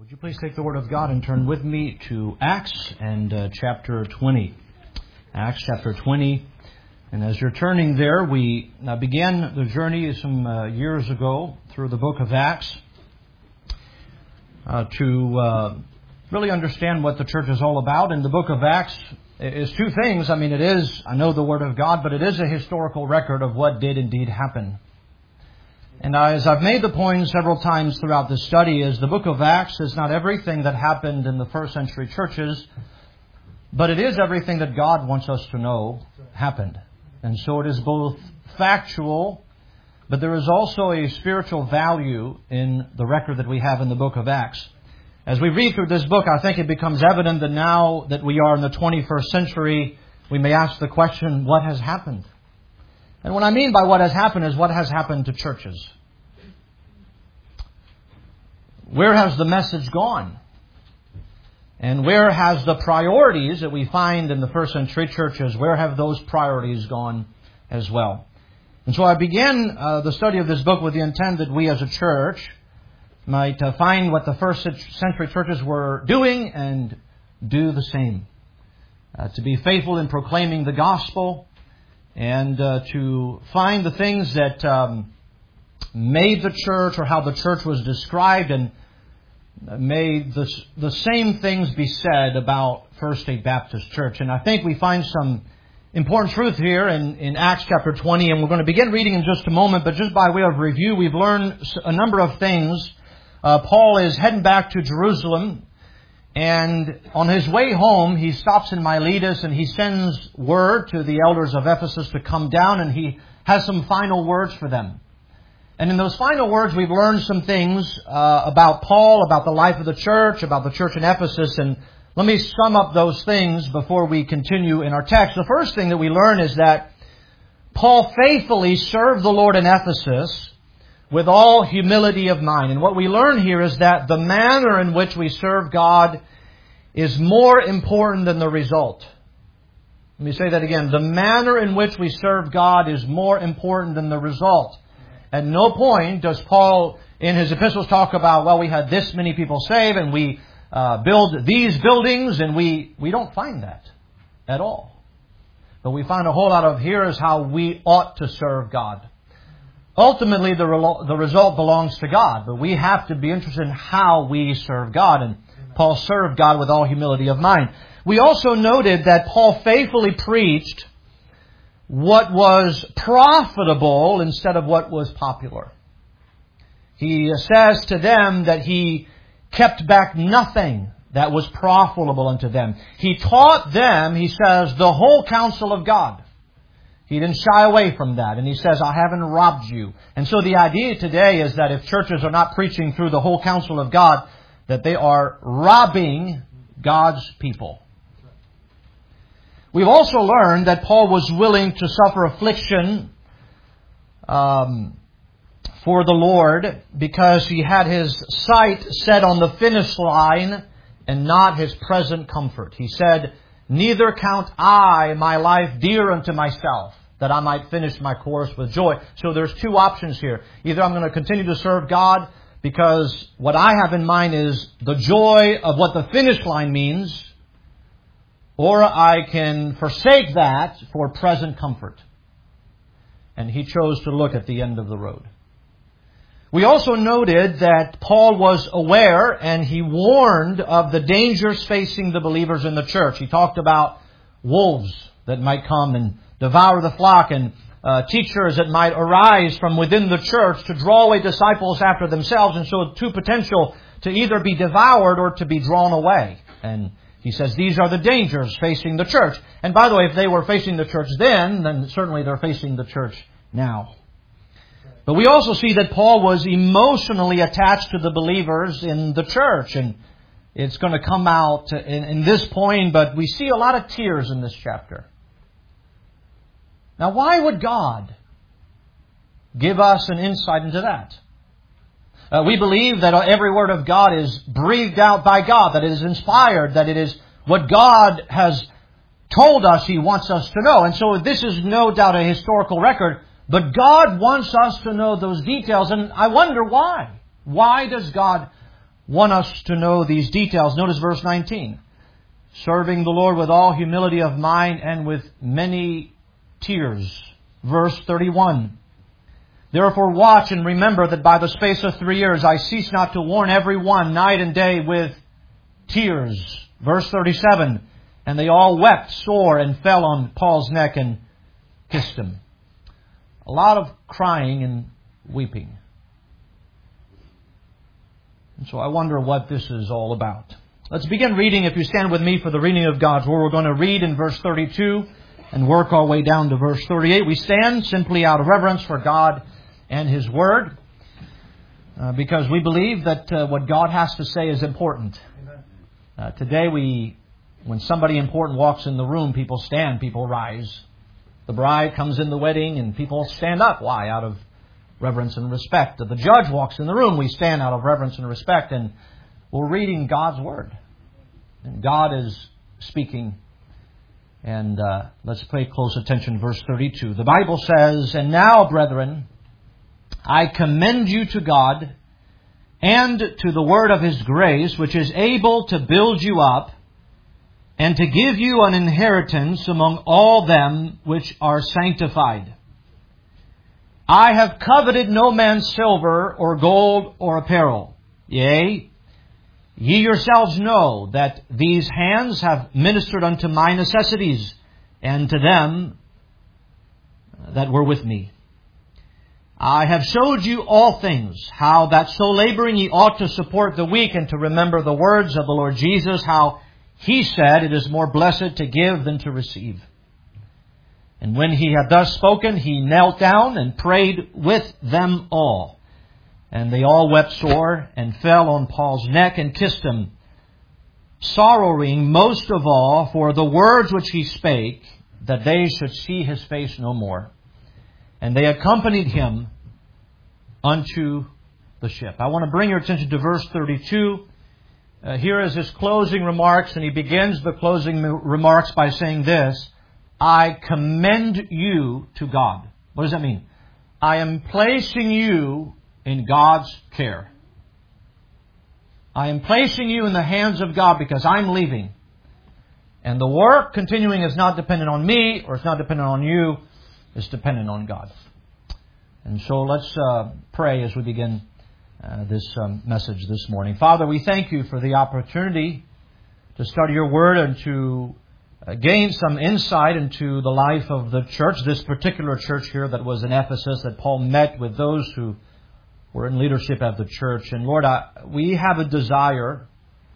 Would you please take the Word of God and turn with me to Acts and chapter 20. Acts chapter 20. And as you're turning there, we began the journey some years ago through the book of Acts to really understand what the church is all about. And the book of Acts is two things. I know the Word of God, but it is a historical record of what did indeed happen. And as I've made the point several times throughout this study, is the book of Acts is not everything that happened in the first century churches, but it is everything that God wants us to know happened. And so it is both factual, but there is also a spiritual value in the record that we have in the book of Acts. As we read through this book, I think it becomes evident that now that we are in the 21st century, we may ask the question, what has happened? And what I mean by what has happened is what has happened to churches. Where has the message gone? And where has the priorities that we find in the first century churches, where have those priorities gone as well? And so I began the study of this book with the intent that we as a church might find what the first century churches were doing and do the same. To be faithful in proclaiming the gospel, and to find the things that made the church or how the church was described, and may the same things be said about First State Baptist Church. And I think we find some important truth here in Acts chapter 20, and we're going to begin reading in just a moment, but just by way of review, we've learned a number of things. Paul is heading back to Jerusalem, and on his way home, he stops in Miletus and he sends word to the elders of Ephesus to come down, and he has some final words for them. And in those final words, we've learned some things about Paul, about the life of the church in Ephesus. And let me sum up those things before we continue in our text. The first thing that we learn is that Paul faithfully served the Lord in Ephesus with all humility of mind. And what we learn here is that the manner in which we serve God is more important than the result. Let me say that again. The manner in which we serve God is more important than the result. At no point does Paul in his epistles talk about, well, we had this many people saved and we build these buildings, and we don't find that at all. But we find a whole lot of here is how we ought to serve God. Ultimately, the result belongs to God, but we have to be interested in how we serve God. And Paul served God with all humility of mind. We also noted that Paul faithfully preached what was profitable instead of what was popular. He says to them that he kept back nothing that was profitable unto them. He taught them, he says, the whole counsel of God. He didn't shy away from that. And he says, I haven't robbed you. And so the idea today is that if churches are not preaching through the whole counsel of God, that they are robbing God's people. We've also learned that Paul was willing to suffer affliction for the Lord because he had his sight set on the finish line and not his present comfort. He said, neither count I my life dear unto myself, that I might finish my course with joy. So there's two options here. Either I'm going to continue to serve God because what I have in mind is the joy of what the finish line means, or I can forsake that for present comfort. And he chose to look at the end of the road. We also noted that Paul was aware and he warned of the dangers facing the believers in the church. He talked about wolves that might come and devour the flock, and teachers that might arise from within the church to draw away disciples after themselves. And so two potential to either be devoured or to be drawn away. And he says these are the dangers facing the church. And by the way, if they were facing the church then certainly they're facing the church now. But we also see that Paul was emotionally attached to the believers in the church. And it's going to come out in this point, but we see a lot of tears in this chapter. Now, why would God give us an insight into that? We believe that every word of God is breathed out by God, that it is inspired, that it is what God has told us He wants us to know. And so this is no doubt a historical record, but God wants us to know those details. And I wonder why. Why does God want us to know these details. Notice verse 19. Serving the Lord with all humility of mind and with many tears. Verse 31. Therefore watch and remember that by the space of 3 years I cease not to warn every one night and day with tears. Verse 37. And they all wept sore and fell on Paul's neck and kissed him. A lot of crying and weeping. And so I wonder what this is all about. Let's begin reading. If you stand with me for the reading of God's Word, we're going to read in verse 32 and work our way down to verse 38. We stand simply out of reverence for God and His Word, because we believe that what God has to say is important. Today, when somebody important walks in the room, people stand, people rise. The bride comes in the wedding and people stand up. Why? Out of reverence and respect. The judge walks in the room, we stand out of reverence and respect. And we're reading God's Word. And God is speaking. And let's pay close attention. Verse 32. The Bible says, And now, brethren, I commend you to God and to the word of His grace, which is able to build you up and to give you an inheritance among all them which are sanctified. I have coveted no man's silver or gold or apparel. Yea, ye yourselves know that these hands have ministered unto my necessities, and to them that were with me. I have showed you all things, how that so laboring ye ought to support the weak, and to remember the words of the Lord Jesus, how He said, It is more blessed to give than to receive. And when He had thus spoken, He knelt down and prayed with them all. And they all wept sore and fell on Paul's neck and kissed him, sorrowing most of all for the words which he spake, that they should see his face no more. And they accompanied him unto the ship. I want to bring your attention to verse 32. Here is his closing remarks, and he begins the closing remarks by saying this, I commend you to God. What does that mean? I am placing you in God's care. I am placing you in the hands of God because I'm leaving. And the work continuing is not dependent on me, or it's not dependent on you. It's dependent on God. And so let's pray as we begin this message this morning. Father, we thank you for the opportunity to study your word and to gain some insight into the life of the church, this particular church here that was in Ephesus, that Paul met with those who were in leadership of the church. And Lord, we have a desire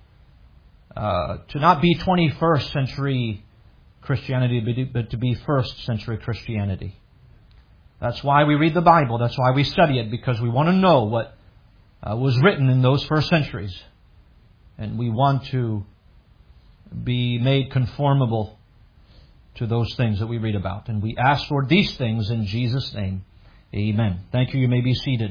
to not be 21st century Christianity, but to be first century Christianity. That's why we read the Bible. That's why we study it, because we want to know what was written in those first centuries. And we want to be made conformable to those things that we read about. And we ask for these things in Jesus' name. Amen. Thank you. You may be seated.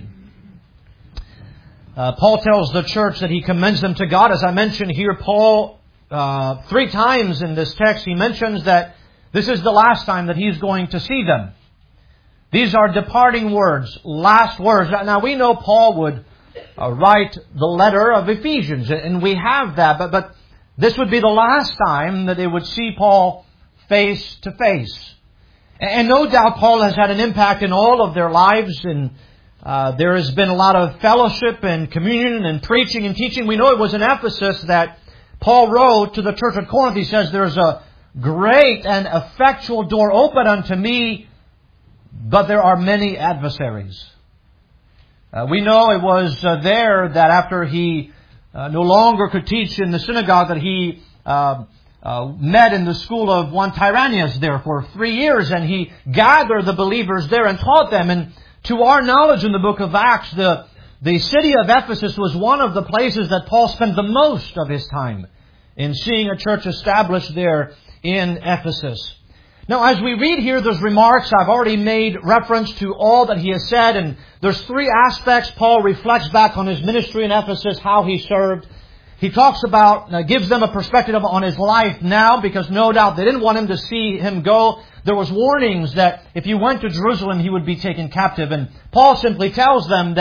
Paul tells the church that he commends them to God. As I mentioned here, Paul, 3 times in this text, he mentions that this is the last time that he's going to see them. These are departing words, last words. Now we know Paul would write the letter of Ephesians, and we have that, but this would be the last time that they would see Paul face to face. And no doubt Paul has had an impact in all of their lives, and there has been a lot of fellowship and communion and preaching and teaching. We know it was in Ephesus that Paul wrote to the church at Corinth. He says, there's a great and effectual door open unto me, but there are many adversaries. We know it was there that after he no longer could teach in the synagogue, that he met in the school of one Tyrannus there for 3 years, and he gathered the believers there and taught them. And to our knowledge in the book of Acts, the city of Ephesus was one of the places that Paul spent the most of his time in seeing a church established there in Ephesus. Now, as we read here those remarks, I've already made reference to all that he has said, and there's 3 aspects. Paul reflects back on his ministry in Ephesus, how he served. He talks about, gives them a perspective on his life now, because no doubt they didn't want him to see him go. There was warnings that if he went to Jerusalem, he would be taken captive. And Paul simply tells them that,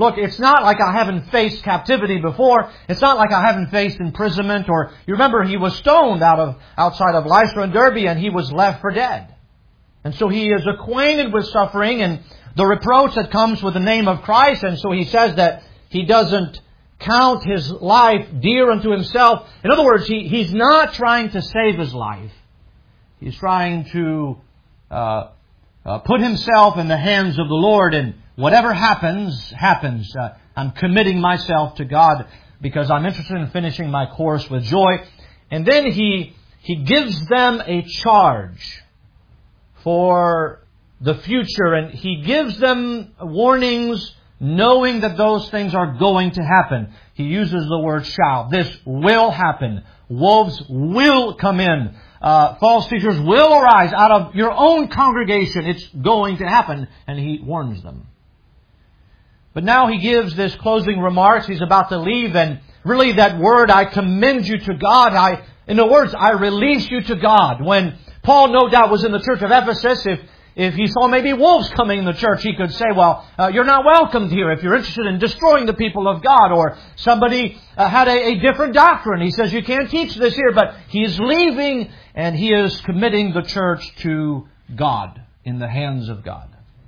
Look, it's not like I haven't faced captivity before. It's not like I haven't faced imprisonment. Or you remember he was stoned outside of Lystra and Derbe, and he was left for dead. And so he is acquainted with suffering and the reproach that comes with the name of Christ. And so he says that he doesn't count his life dear unto himself. In other words, he's not trying to save his life. He's trying to put himself in the hands of the Lord, and whatever happens, happens. I'm committing myself to God because I'm interested in finishing my course with joy. And then he gives them a charge for the future, and he gives them warnings knowing that those things are going to happen. He uses the word shall. This will happen. Wolves will come in. False teachers will arise out of your own congregation. It's going to happen. And he warns them. But now he gives this closing remarks. He's about to leave. And really that word, I commend you to God. In other words, I release you to God. When Paul no doubt was in the church of Ephesus, if he saw maybe wolves coming in the church, he could say, well, you're not welcomed here if you're interested in destroying the people of God. Or somebody had a different doctrine. He says, you can't teach this here. But he is leaving and he is committing the church to God, in the hands of God.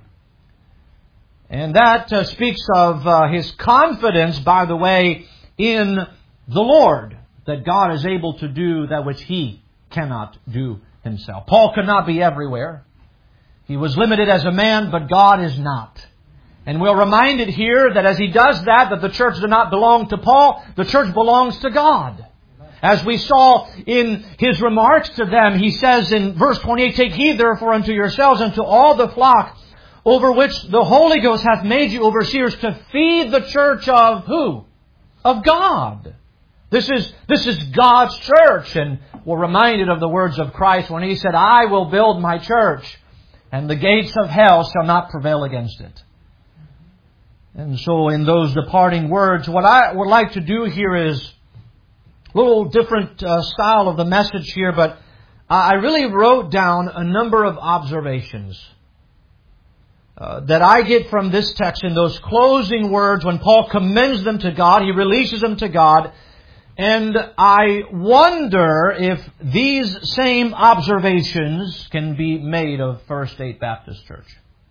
And that speaks of his confidence, by the way, in the Lord, that God is able to do that which he cannot do himself. Paul could not be everywhere. He was limited as a man, but God is not. And we're reminded here that as he does that the church does not belong to Paul, the church belongs to God. As we saw in his remarks to them, he says in verse 28, take heed therefore unto yourselves and to all the flock over which the Holy Ghost hath made you overseers, to feed the church of who? Of God. This is God's church. And we're reminded of the words of Christ when he said, I will build my church, and the gates of hell shall not prevail against it. And so in those departing words, what I would like to do here is a little different style of the message here, but I really wrote down a number of observations that I get from this text in those closing words when Paul commends them to God. He releases them to God. And I wonder if these same observations can be made of First State Baptist Church.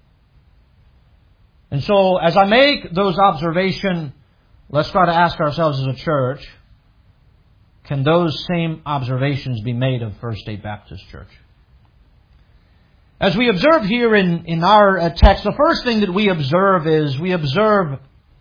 And so as I make those observations, let's try to ask ourselves as a church, can those same observations be made of First State Baptist Church? As we observe here in our text, the first thing that we observe is we observe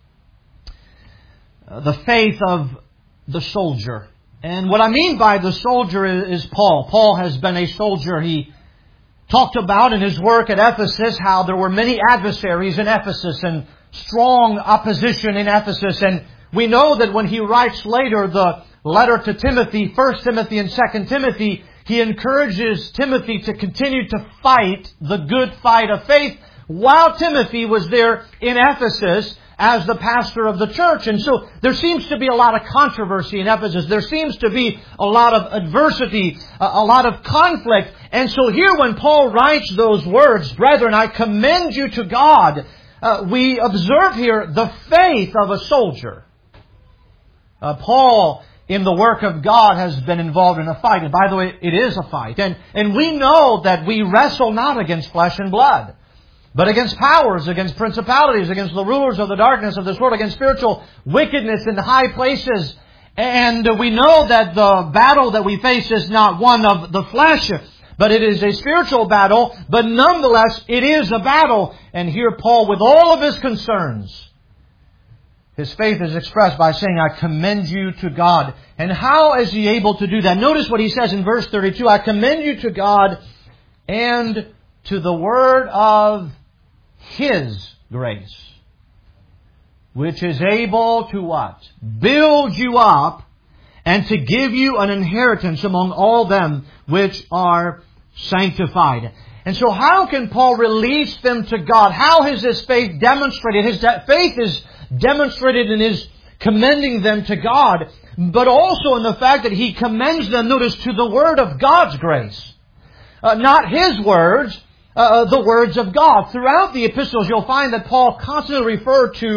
the faith of the soldier. And what I mean by the soldier is Paul. Paul has been a soldier. He talked about in his work at Ephesus how there were many adversaries in Ephesus and strong opposition in Ephesus. And we know that when he writes later the letter to Timothy, 1 Timothy and 2 Timothy, he encourages Timothy to continue to fight the good fight of faith while Timothy was there in Ephesus as the pastor of the church. And so there seems to be a lot of controversy in Ephesus. There seems to be a lot of adversity, a lot of conflict. And so here when Paul writes those words, brethren, I commend you to God, we observe here the faith of a soldier. Paul, in the work of God, has been involved in a fight. And by the way, it is a fight. And we know that we wrestle not against flesh and blood, but against powers, against principalities, against the rulers of the darkness of this world, against spiritual wickedness in high places. And we know that the battle that we face is not one of the flesh, but it is a spiritual battle. But nonetheless, it is a battle. And here Paul, with all of his concerns, his faith is expressed by saying, I commend you to God. And how is he able to do that? Notice what he says in verse 32. I commend you to God and to the word of His grace, which is able to what? Build you up and to give you an inheritance among all them which are sanctified. And so how can Paul release them to God? How is his faith demonstrated? His faith is demonstrated in his commending them to God, but also in the fact that he commends them, notice, to the word of God's grace. Not his words, the words of God. Throughout the epistles, you'll find that Paul constantly referred to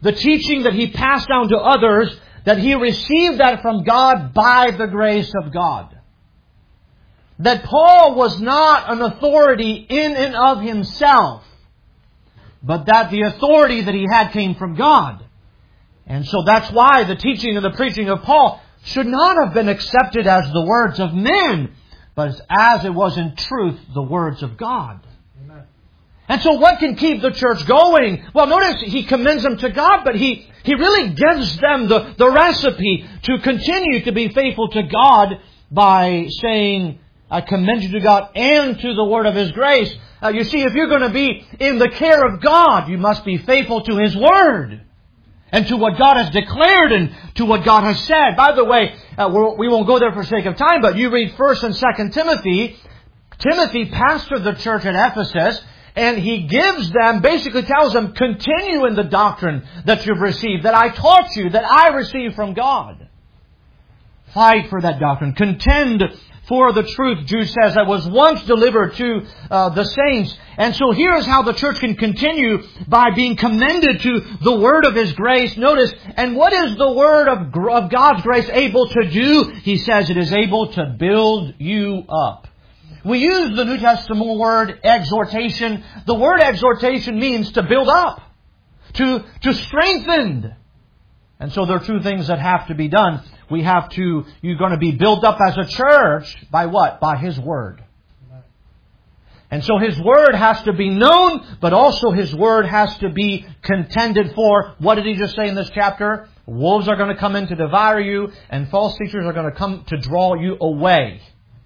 the teaching that he passed down to others, that he received that from God by the grace of God. That Paul was not an authority in and of himself, but that the authority that he had came from God. And so that's why the teaching and the preaching of Paul should not have been accepted as the words of men, but as it was in truth the words of God. Amen. And so what can keep the church going? Well, notice he commends them to God, but he really gives them the recipe to continue to be faithful to God by saying, I commend you to God and to the word of His grace. You see, if you're going to be in the care of God, you must be faithful to His word and to what God has declared and to what God has said. By the way, we won't go there for sake of time, but you read 1 and 2 Timothy. Timothy pastored the church at Ephesus, and he gives them, basically tells them, continue in the doctrine that you've received, that I taught you, that I received from God. Fight for that doctrine. Contend for the truth, Jude says, that was once delivered to the saints. And so here's how the church can continue, by being commended to the word of His grace. Notice, and what is the word of God's grace able to do? He says it is able to build you up. We use the New Testament word exhortation. The word exhortation means to build up, to strengthen. And so there are two things that have to be done. You're going to be built up as a church by what? By His Word. And so His Word has to be known, but also His Word has to be contended for. What did he just say in this chapter? Wolves are going to come in to devour you, and false teachers are going to come to draw you away.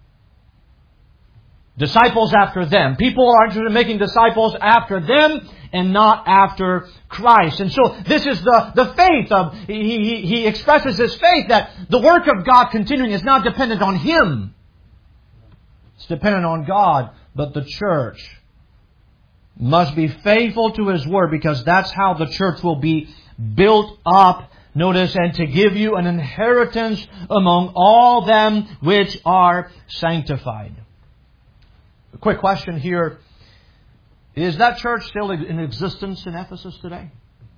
Disciples after them. People are interested in making disciples after them and not after Christ. And so this is the faith of, he expresses his faith that the work of God continuing is not dependent on him. It's dependent on God. But the church must be faithful to His Word, because that's how the church will be built up. Notice, and to give you an inheritance among all them which are sanctified. A quick question here. Is that church still in existence in Ephesus today?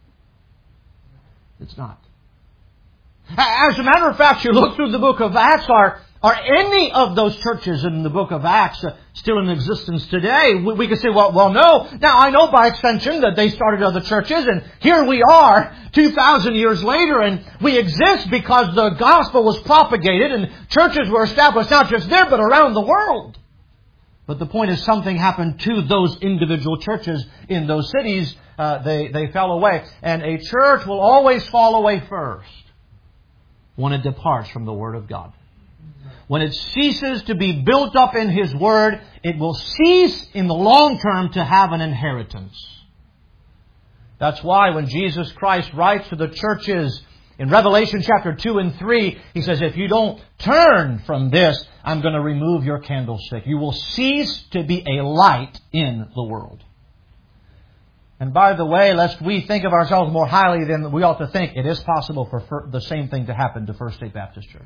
It's not. As a matter of fact, you look through the book of Acts, are any of those churches in the book of Acts still in existence today? We could say, well, no. Now, I know by extension that they started other churches, and here we are 2,000 years later, and we exist because the gospel was propagated and churches were established not just there, but around the world. But the point is, something happened to those individual churches in those cities. They fell away. And a church will always fall away first when it departs from the Word of God. When it ceases to be built up in His Word, it will cease in the long term to have an inheritance. That's why when Jesus Christ writes to the churches in Revelation chapter 2 and 3, He says, if you don't turn from this, I'm going to remove your candlestick. You will cease to be a light in the world. And by the way, lest we think of ourselves more highly than we ought to think, it is possible for the same thing to happen to First State Baptist Church.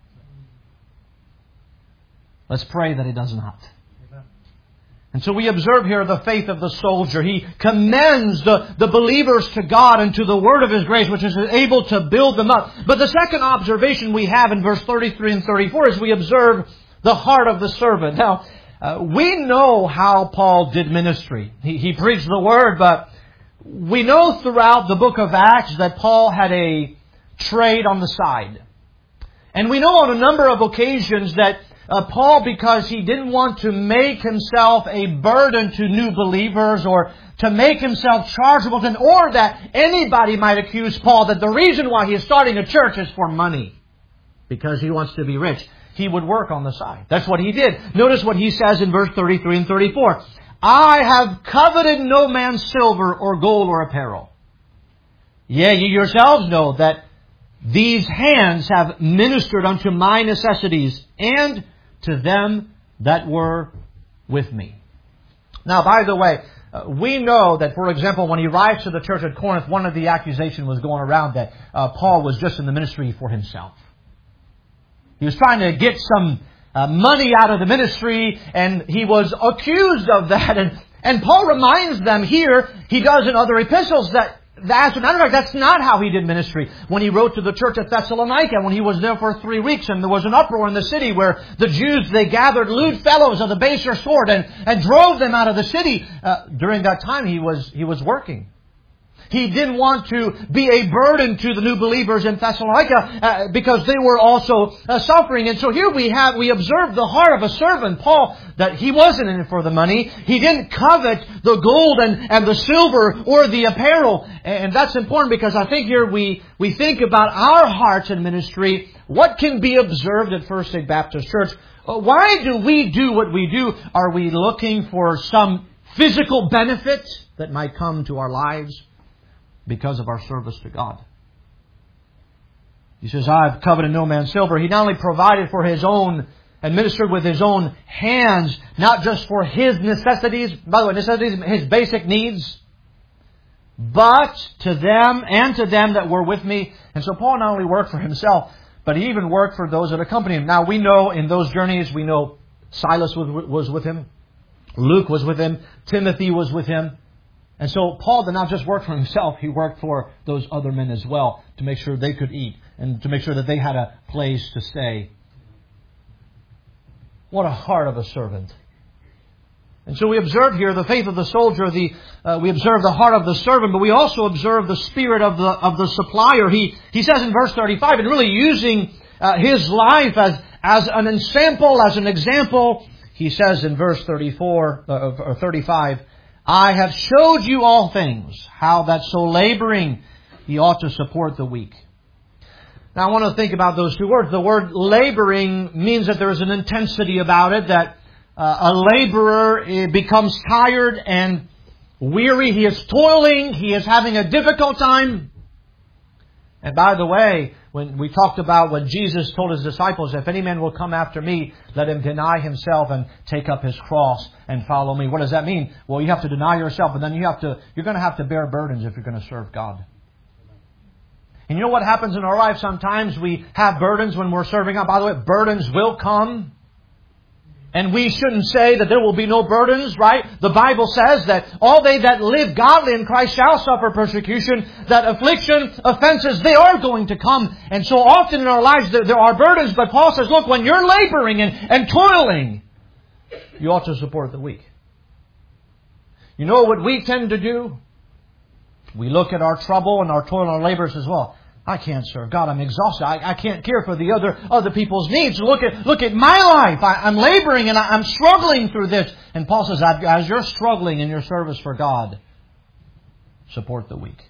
Let's pray that it does not. And so we observe here the faith of the soldier. He commends the believers to God and to the word of His grace, which is able to build them up. But the second observation we have in verse 33 and 34 is we observe the heart of the servant. Now, we know how Paul did ministry. He preached the word, but we know throughout the book of Acts that Paul had a trade on the side. And we know on a number of occasions that Paul, because he didn't want to make himself a burden to new believers or to make himself chargeable to, or that anybody might accuse Paul that the reason why he is starting a church is for money, because he wants to be rich, he would work on the side. That's what he did. Notice what he says in verse 33 and 34. I have coveted no man's silver or gold or apparel. Yea, ye yourselves know that these hands have ministered unto my necessities and to them that were with me. Now, by the way, we know that, for example, when he writes to the church at Corinth, one of the accusations was going around that Paul was just in the ministry for himself. He was trying to get some money out of the ministry, and he was accused of that. And Paul reminds them here, he does in other epistles, that As a matter of fact, that's not how he did ministry. When he wrote to the church at Thessalonica, when he was there for 3 weeks, and there was an uproar in the city where the Jews, they gathered lewd fellows of the baser sort and drove them out of the city. During that time, he was working. He didn't want to be a burden to the new believers in Thessalonica because they were also suffering. And so here we observe the heart of a servant, Paul, that he wasn't in it for the money. He didn't covet the gold and the silver or the apparel. And that's important because I think here we think about our hearts in ministry. What can be observed at First State Baptist Church? Why do we do what we do? Are we looking for some physical benefit that might come to our lives because of our service to God? He says, I've coveted no man's silver. He not only provided for his own and ministered with his own hands, not just for his necessities, by the way, necessities, his basic needs, but to them that were with me. And so Paul not only worked for himself, but he even worked for those that accompanied him. Now we know in those journeys, we know Silas was with him, Luke was with him, Timothy was with him. And so Paul did not just work for himself, he worked for those other men as well to make sure they could eat and to make sure that they had a place to stay. What a heart of a servant. And so we observe here the faith of the soldier, we observe the heart of the servant, but we also observe the spirit of the supplier. He says in verse 35, and really using his life as an example, he says in verse 35, I have showed you all things, how that so laboring ye ought to support the weak. Now I want to think about those two words. The word laboring means that there is an intensity about it, that a laborer becomes tired and weary. He is toiling. He is having a difficult time. And by the way, when we talked about when Jesus told His disciples, if any man will come after me, let him deny himself and take up his cross and follow me. What does that mean? Well, you have to deny yourself, but then you're going to have to bear burdens if you're going to serve God. And you know what happens in our life? Sometimes we have burdens when we're serving God. By the way, burdens will come. And we shouldn't say that there will be no burdens, right? The Bible says that all they that live godly in Christ shall suffer persecution, that affliction, offenses, they are going to come. And so often in our lives there are burdens, but Paul says, look, when you're laboring and toiling, you ought to support the weak. You know what we tend to do? We look at our trouble and our toil and our labor and says, well, I can't serve God. I'm exhausted. I can't care for the other people's needs. Look at my life. I'm laboring and I'm struggling through this. And Paul says, as you're struggling in your service for God, support the weak.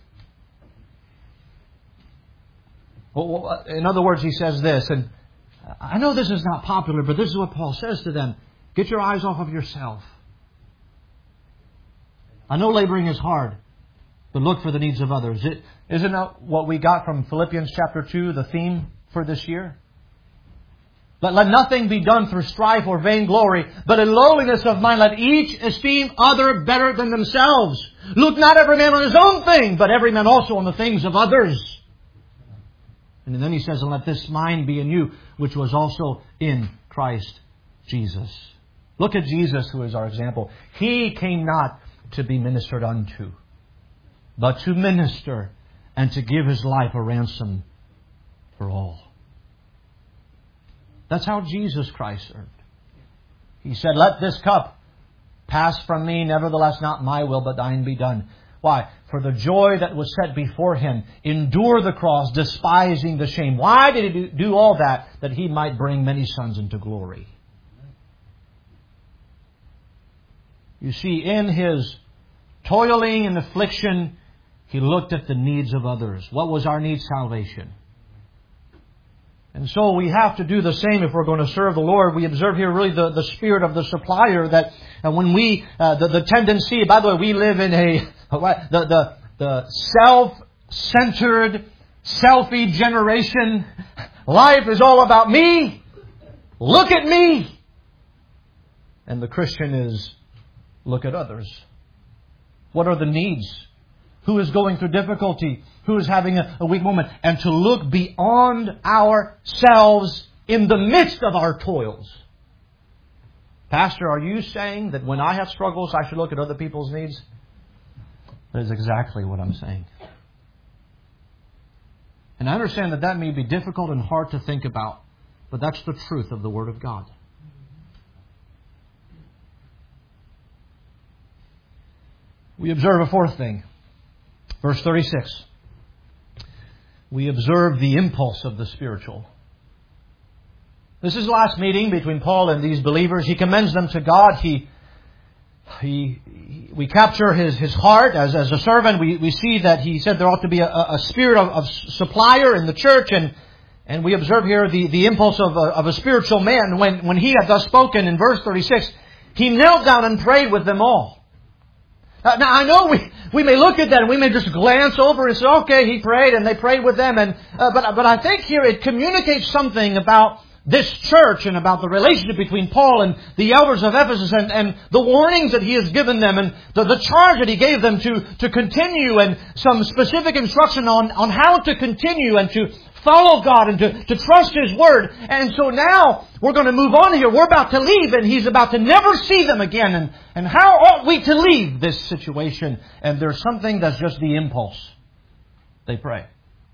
Well, in other words, he says this, and I know this is not popular, but this is what Paul says to them. Get your eyes off of yourself. I know laboring is hard, but look for the needs of others. Isn't that what we got from Philippians chapter 2, the theme for this year? Let nothing be done through strife or vainglory, but in lowliness of mind let each esteem other better than themselves. Look not every man on his own thing, but every man also on the things of others. And then he says, and let this mind be in you, which was also in Christ Jesus. Look at Jesus, who is our example. He came not to be ministered unto, but to minister and to give His life a ransom for all. That's how Jesus Christ served. He said, let this cup pass from me, nevertheless not my will, but thine be done. Why? For the joy that was set before Him, endure the cross, despising the shame. Why did He do all that? That He might bring many sons into glory. You see, in His toiling and affliction, He looked at the needs of others. What was our need? Salvation. And so we have to do the same if we're going to serve the Lord. We observe here really the spirit of the supplier, that when we, the tendency, by the way, we live in the self-centered, selfie generation. Life is all about me. Look at me. And the Christian is, look at others. What are the needs? Who is going through difficulty? Who is having a weak moment? And to look beyond ourselves in the midst of our toils. Pastor, are you saying that when I have struggles, I should look at other people's needs? That is exactly what I'm saying. And I understand that that may be difficult and hard to think about, but that's the truth of the Word of God. We observe a fourth thing. Verse 36. We observe the impulse of the spiritual. This is the last meeting between Paul and these believers. He commends them to God. We capture his heart as a servant. We see that he said there ought to be a spirit of supplier in the church, and we observe here the impulse of a spiritual man. When he had thus spoken in verse 36, he knelt down and prayed with them all. Now I know we may look at that and we may just glance over and say, okay, he prayed and they prayed with them, but I think here it communicates something about this church and about the relationship between Paul and the elders of Ephesus and the warnings that he has given them and the charge that he gave them to continue and some specific instruction on how to continue and to follow God and to trust His Word. And so now we're going to move on here. We're about to leave and he's about to never see them again. And how ought we to leave this situation? And there's something that's just the impulse. They pray.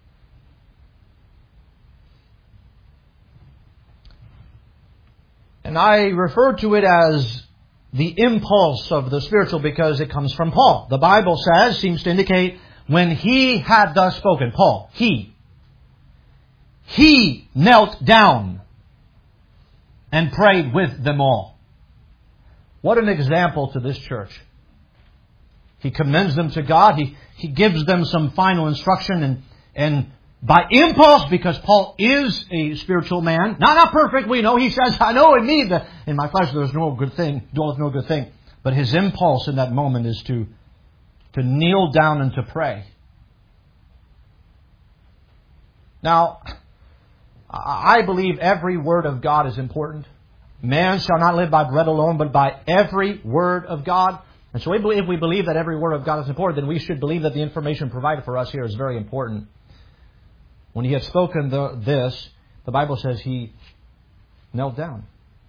And I refer to it as the impulse of the spiritual because it comes from Paul. The Bible seems to indicate, when he had thus spoken, Paul, he knelt down and prayed with them all. What an example to this church. He commends them to God. He gives them some final instruction and by impulse, because Paul is a spiritual man, not perfect, we know. He says, I know in me that in my flesh there's no good thing, dwelleth no good thing. But his impulse in that moment is to kneel down and to pray. Now, I believe every word of God is important. Man shall not live by bread alone, but by every word of God. And so if we believe that every word of God is important, then we should believe that the information provided for us here is very important. When he had spoken this, the Bible says he knelt down.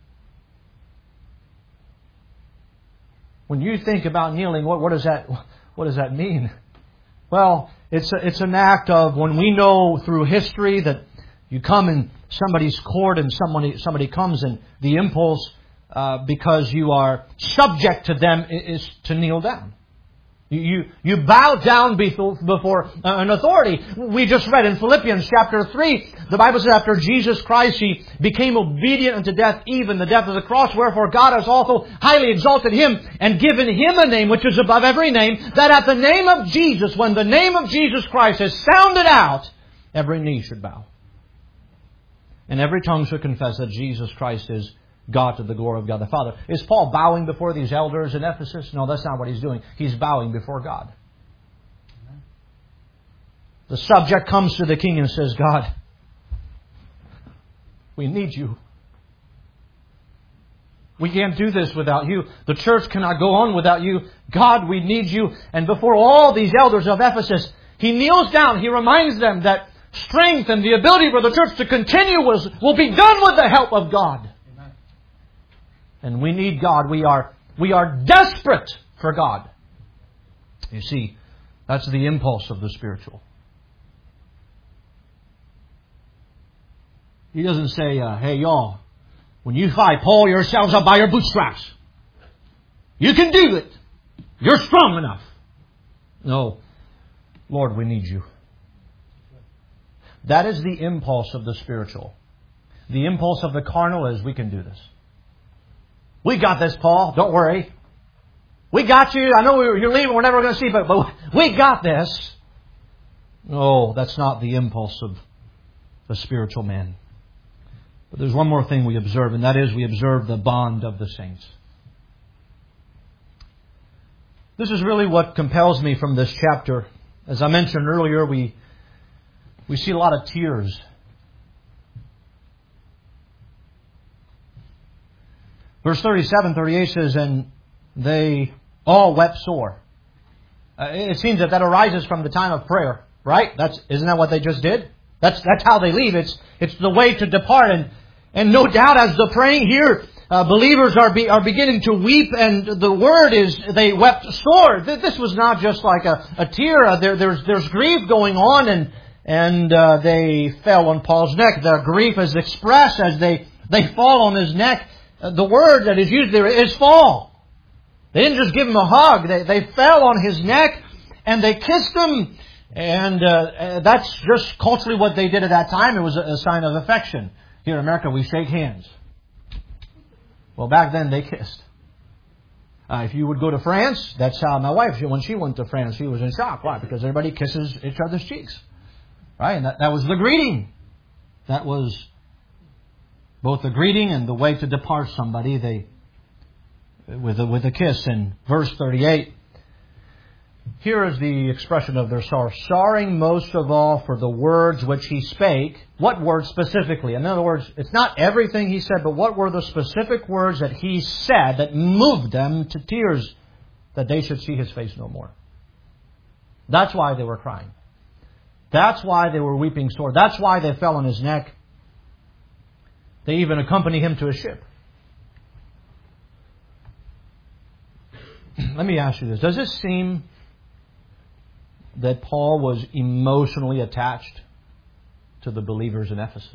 When you think about kneeling, what does that mean? Well, it's an act of when we know through history that you come in somebody's court and somebody comes and the impulse because you are subject to them is to kneel down. You bow down before an authority. We just read in Philippians chapter 3, the Bible says after Jesus Christ, He became obedient unto death, even the death of the cross. Wherefore God has also highly exalted Him and given Him a name which is above every name, that at the name of Jesus, when the name of Jesus Christ is sounded out, every knee should bow. And every tongue should confess that Jesus Christ is God, to the glory of God the Father. Is Paul bowing before these elders in Ephesus? No, that's not what he's doing. He's bowing before God. The subject comes to the king and says, God, we need you. We can't do this without you. The church cannot go on without you. God, we need you. And before all these elders of Ephesus, he kneels down. He reminds them that strength and the ability for the church to continue will be done with the help of God. And we need God. We are desperate for God. You see, that's the impulse of the spiritual. He doesn't say, hey y'all, when you fight, pull yourselves up by your bootstraps. You can do it. You're strong enough. No. Lord, we need you. That is the impulse of the spiritual. The impulse of the carnal is, we can do this. We got this, Paul. Don't worry. We got you. I know you're leaving. We're never going to see you, but we got this. No, that's not the impulse of the spiritual man. But there's one more thing we observe, and that is we observe the bond of the saints. This is really what compels me from this chapter. As I mentioned earlier, we see a lot of tears. Verse 37, 38 says, and they all wept sore. It seems that arises from the time of prayer, right? Isn't that what they just did? That's how they leave. It's the way to depart. And no doubt as the praying here, believers are beginning to weep, and the word is they wept sore. This was not just like a tear. There's grief going on, and they fell on Paul's neck. Their grief is expressed as they fall on his neck. The word that is used there is fall. They didn't just give him a hug. They fell on his neck and they kissed him. And that's just culturally what they did at that time. It was a sign of affection. Here in America, we shake hands. Well, back then they kissed. If you would go to France, that's how my wife, when she went to France, she was in shock. Why? Because everybody kisses each other's cheeks. Right? And that was the greeting. That was both the greeting and the way to depart somebody. With a kiss. In verse 38, here is the expression of their sorrow. Sorrowing most of all for the words which he spake. What words specifically? In other words, it's not everything he said, but what were the specific words that he said that moved them to tears, that they should see his face no more? That's why they were crying. That's why they were weeping sore. That's why they fell on his neck. They even accompanied him to a ship. Let me ask you this. Does it seem that Paul was emotionally attached to the believers in Ephesus?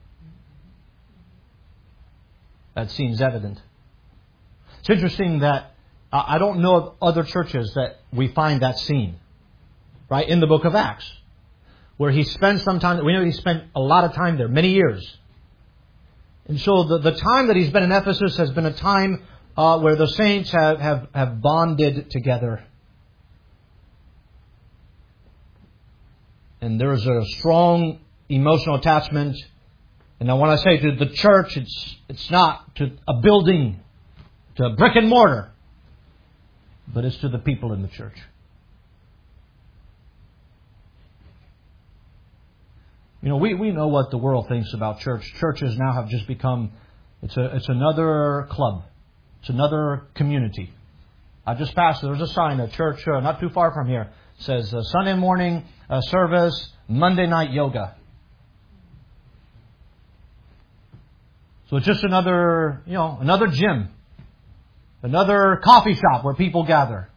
That seems evident. It's interesting that I don't know of other churches that we find that scene, right, in the book of Acts, where he spent some time. We know he spent a lot of time there, many years. And so the time that he's been in Ephesus has been a time where the saints have bonded together. And there is a strong emotional attachment. And I want to say to the church, it's not to a building, to a brick and mortar, but it's to the people in the church. You know, we know what the world thinks about church. Churches now have just become, it's another club. It's another community. I just passed, there was a sign at church not too far from here. It says Sunday morning service, Monday night yoga. So it's just another gym. Another coffee shop where people gather.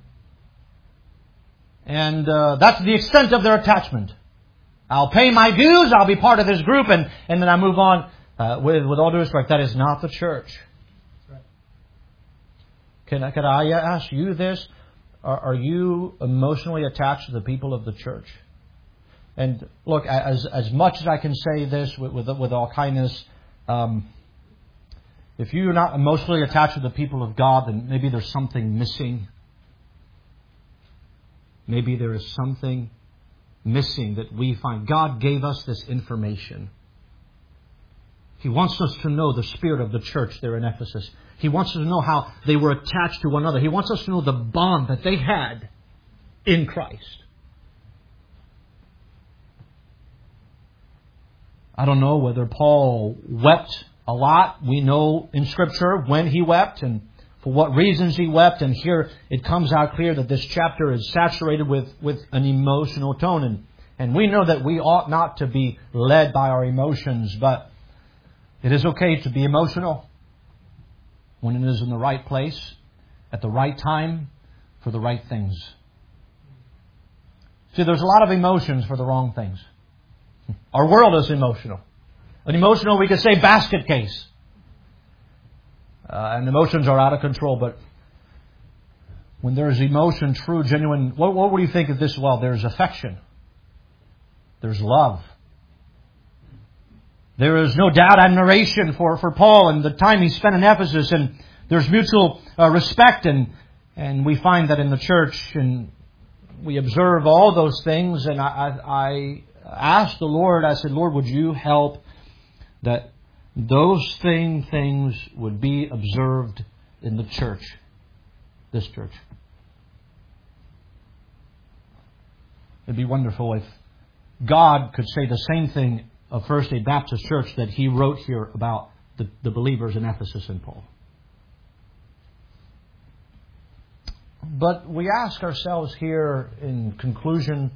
And that's the extent of their attachment. I'll pay my dues, I'll be part of this group, and then I move on. With all due respect, that is not the church. Can I ask you this? Are you emotionally attached to the people of the church? And look, as much as I can say this with all kindness, if you're not emotionally attached to the people of God, then maybe there's something missing. Maybe there is something missing that we find. God gave us this information. He wants us to know the spirit of the church there in Ephesus. He wants us to know how they were attached to one another. He wants us to know the bond that they had in Christ. I don't know whether Paul wept a lot. We know in Scripture when he wept and for what reasons he wept. And here it comes out clear that this chapter is saturated with an emotional tone. And we know that we ought not to be led by our emotions, but it is okay to be emotional when it is in the right place, at the right time, for the right things. See, there's a lot of emotions for the wrong things. Our world is emotional. An emotional, we could say, basket case. And emotions are out of control, but when there is emotion, true, genuine, what would you think of this? Well, there's affection. There's love. There is no doubt admiration for Paul and the time he spent in Ephesus, and there's mutual respect, and we find that in the church, and we observe all those things. And I asked the Lord, I said, Lord, would you help that those things would be observed in the church, this church. It'd be wonderful if God could say the same thing of First Day Baptist Church that He wrote here about the believers in Ephesus and Paul. But we ask ourselves here in conclusion,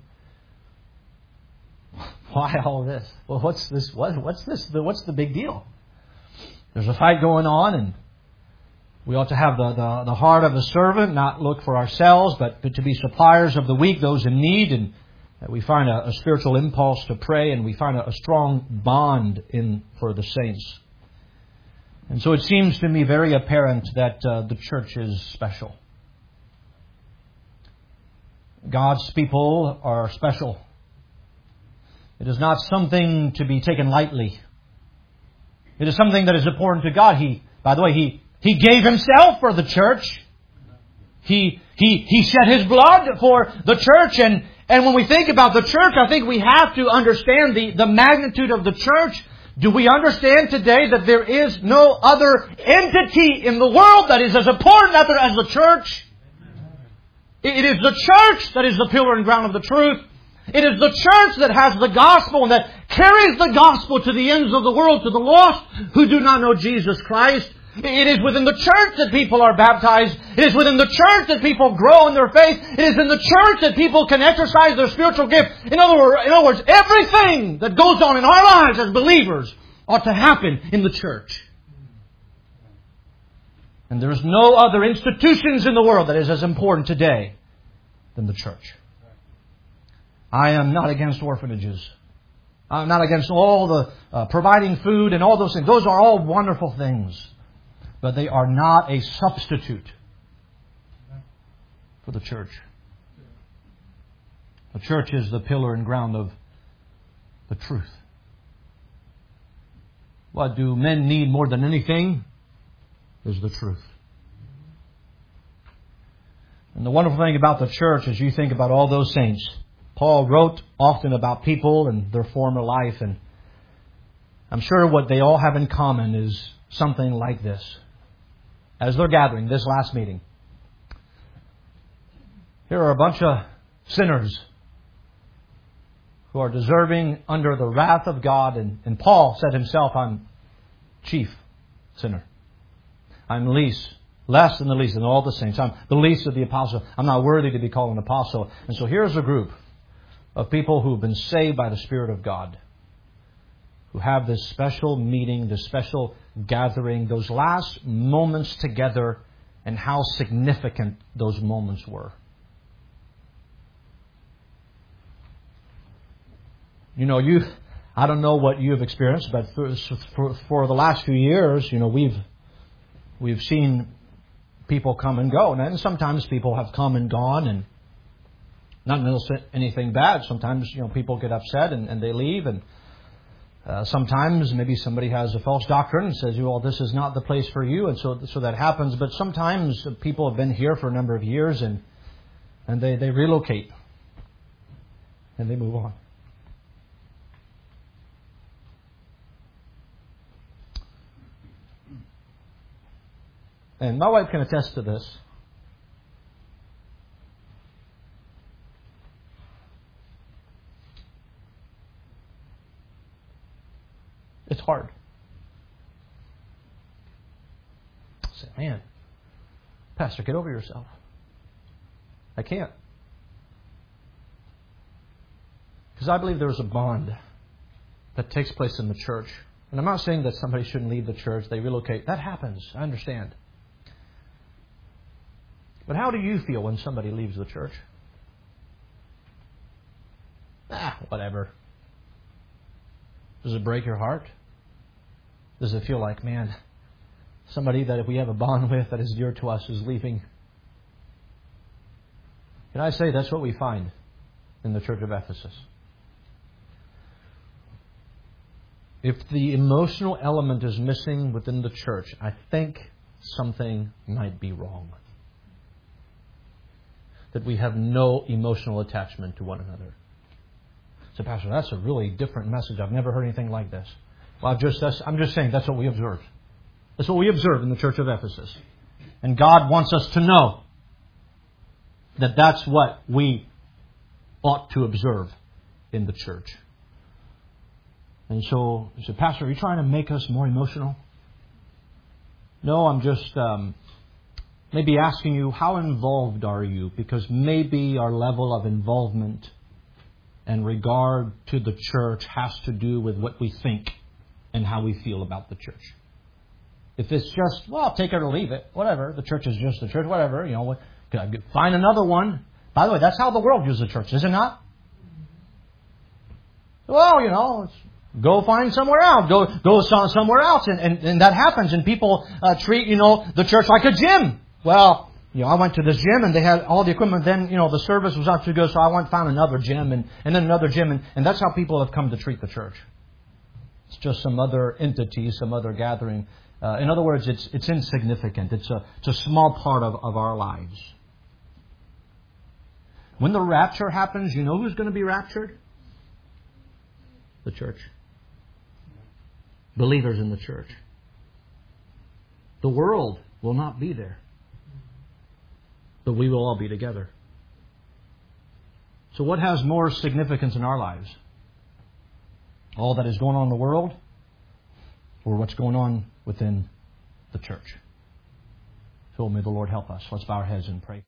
why all of this? Well, what's this? What's this? What's the big deal? There's a fight going on, and we ought to have the heart of a servant, not look for ourselves, but to be suppliers of the weak, those in need. We find a spiritual impulse to pray, and we find a strong bond for the saints. And so it seems to me very apparent that the church is special. God's people are special. It is not something to be taken lightly. It is something that is important to God. By the way, He gave Himself for the church. He shed His blood for the church. And when we think about the church, I think we have to understand the magnitude of the church. Do we understand today that there is no other entity in the world that is as important as the church? It is the church that is the pillar and ground of the truth. It is the church that has the gospel and that carries the gospel to the ends of the world, to the lost who do not know Jesus Christ. It is within the church that people are baptized. It is within the church that people grow in their faith. It is in the church that people can exercise their spiritual gift. In other words, everything that goes on in our lives as believers ought to happen in the church. And there is no other institutions in the world that is as important today than the church. I am not against orphanages. I'm not against all the providing food and all those things. Those are all wonderful things. But they are not a substitute for the church. The church is the pillar and ground of the truth. What do men need more than anything? Is the truth. And the wonderful thing about the church, as you think about all those saints, Paul wrote often about people and their former life, and I'm sure what they all have in common is something like this. As they're gathering, this last meeting, here are a bunch of sinners who are deserving under the wrath of God, and Paul said himself, I'm chief sinner. I'm less than the least in all the saints. I'm the least of the apostles. I'm not worthy to be called an apostle. And so here's a group of people who have been saved by the Spirit of God, who have this special meeting, this special gathering, those last moments together, and how significant those moments were. You know, I don't know what you've experienced, but for the last few years, you know, we've seen people come and go. And sometimes people have come and gone, and not anything bad. Sometimes, you know, people get upset and they leave, and sometimes maybe somebody has a false doctrine and says, well, this is not the place for you, and so that happens. But sometimes people have been here for a number of years, and they relocate and they move on. And my wife can attest to this. It's hard. I say, man, Pastor, get over yourself. I can't. Because I believe there's a bond that takes place in the church. And I'm not saying that somebody shouldn't leave the church, they relocate. That happens, I understand. But how do you feel when somebody leaves the church? Whatever. Does it break your heart? Does it feel like, man, somebody that if we have a bond with that is dear to us is leaving? Can I say that's what we find in the church of Ephesus? If the emotional element is missing within the church, I think something might be wrong. That we have no emotional attachment to one another. So, Pastor, that's a really different message. I've never heard anything like this. Well, I'm just saying that's what we observe. That's what we observe in the church of Ephesus. And God wants us to know that that's what we ought to observe in the church. And so, you say, Pastor, are you trying to make us more emotional? No, I'm just maybe asking you, how involved are you? Because maybe our level of involvement and regard to the church has to do with what we think and how we feel about the church. If it's just, well, take it or leave it, whatever. The church is just the church, whatever. You know, find another one. By the way, that's how the world views the church, is it not? Well, go find somewhere else. Go somewhere else. And that happens. And people treat, the church like a gym. Well, I went to this gym and they had all the equipment. Then, the service was not too good, so I found another gym and then another gym. And that's how people have come to treat the church. It's just some other entity, some other gathering. In other words, it's insignificant. It's a small part of our lives. When the rapture happens, you know who's going to be raptured? The church. Believers in the church. The world will not be there. But we will all be together. So what has more significance in our lives? All that is going on in the world, or what's going on within the church? So may the Lord help us. Let's bow our heads and pray.